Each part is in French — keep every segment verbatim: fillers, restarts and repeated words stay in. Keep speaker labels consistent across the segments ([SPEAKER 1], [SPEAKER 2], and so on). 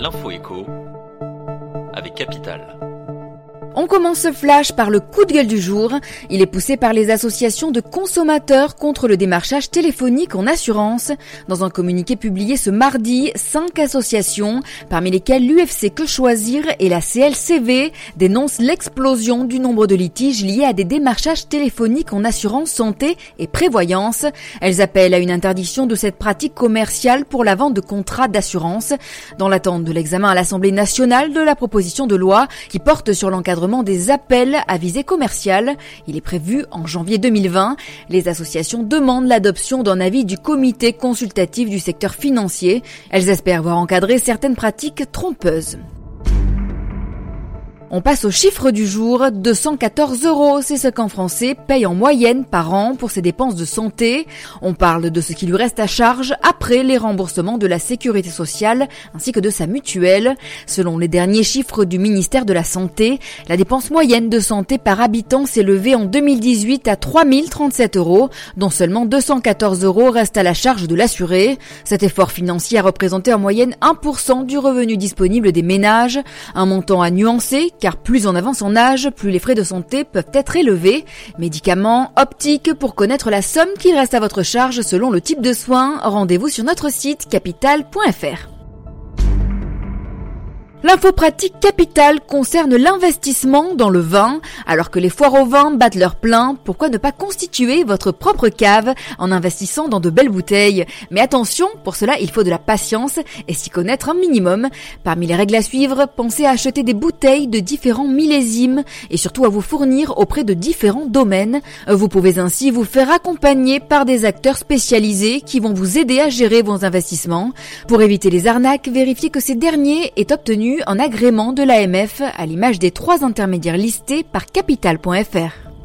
[SPEAKER 1] L'info écho avec Capital.
[SPEAKER 2] On commence ce flash par le coup de gueule du jour. Il est poussé par les associations de consommateurs contre le démarchage téléphonique en assurance. Dans un communiqué publié ce mardi, cinq associations, parmi lesquelles l'U F C Que Choisir et la C L C V, dénoncent l'explosion du nombre de litiges liés à des démarchages téléphoniques en assurance santé et prévoyance. Elles appellent à une interdiction de cette pratique commerciale pour la vente de contrats d'assurance. Dans l'attente de l'examen à l'Assemblée nationale de la proposition de loi qui porte sur l'encadrement des appels à visée commerciale. Il est prévu en janvier deux mille vingt. Les associations demandent l'adoption d'un avis du comité consultatif du secteur financier. Elles espèrent voir encadrer certaines pratiques trompeuses. On passe au chiffre du jour, deux cent quatorze euros, c'est ce qu'un Français paye en moyenne par an pour ses dépenses de santé. On parle de ce qui lui reste à charge après les remboursements de la sécurité sociale ainsi que de sa mutuelle. Selon les derniers chiffres du ministère de la Santé, la dépense moyenne de santé par habitant s'est élevée en deux mille dix-huit à trois mille trente-sept euros, dont seulement deux cent quatorze euros restent à la charge de l'assuré. Cet effort financier a représenté en moyenne un pour cent du revenu disponible des ménages, un montant à nuancer car plus on avance en âge, plus les frais de santé peuvent être élevés. Médicaments, optiques, pour connaître la somme qui reste à votre charge selon le type de soins, rendez-vous sur notre site capital point f r. L'info pratique Capital concerne l'investissement dans le vin. Alors que les foires au vin battent leur plein, pourquoi ne pas constituer votre propre cave en investissant dans de belles bouteilles? Mais attention, pour cela il faut de la patience et s'y connaître un minimum. Parmi les règles à suivre, pensez à acheter des bouteilles de différents millésimes et surtout à vous fournir auprès de différents domaines. Vous pouvez ainsi vous faire accompagner par des acteurs spécialisés qui vont vous aider à gérer vos investissements. Pour éviter les arnaques, vérifiez que ces derniers aient obtenu un agrément de l'A M F à l'image des trois intermédiaires listés par capital point f r.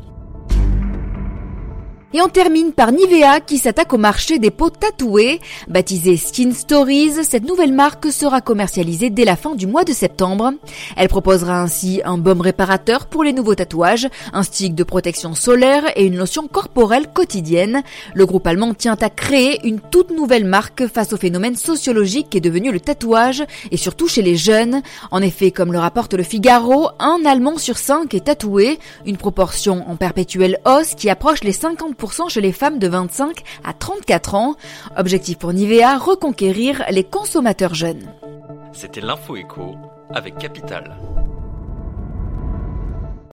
[SPEAKER 2] Et on termine par Nivea qui s'attaque au marché des peaux tatouées. Baptisée Skin Stories, cette nouvelle marque sera commercialisée dès la fin du mois de septembre. Elle proposera ainsi un baume réparateur pour les nouveaux tatouages, un stick de protection solaire et une lotion corporelle quotidienne. Le groupe allemand tient à créer une toute nouvelle marque face au phénomène sociologique qui est devenu le tatouage et surtout chez les jeunes. En effet, comme le rapporte le Figaro, un Allemand sur cinq est tatoué, une proportion en perpétuelle hausse qui approche les cinquante pour cent chez les femmes de vingt-cinq à trente-quatre ans. Objectif pour Nivea, reconquérir les consommateurs jeunes.
[SPEAKER 1] C'était l'info écho avec Capital.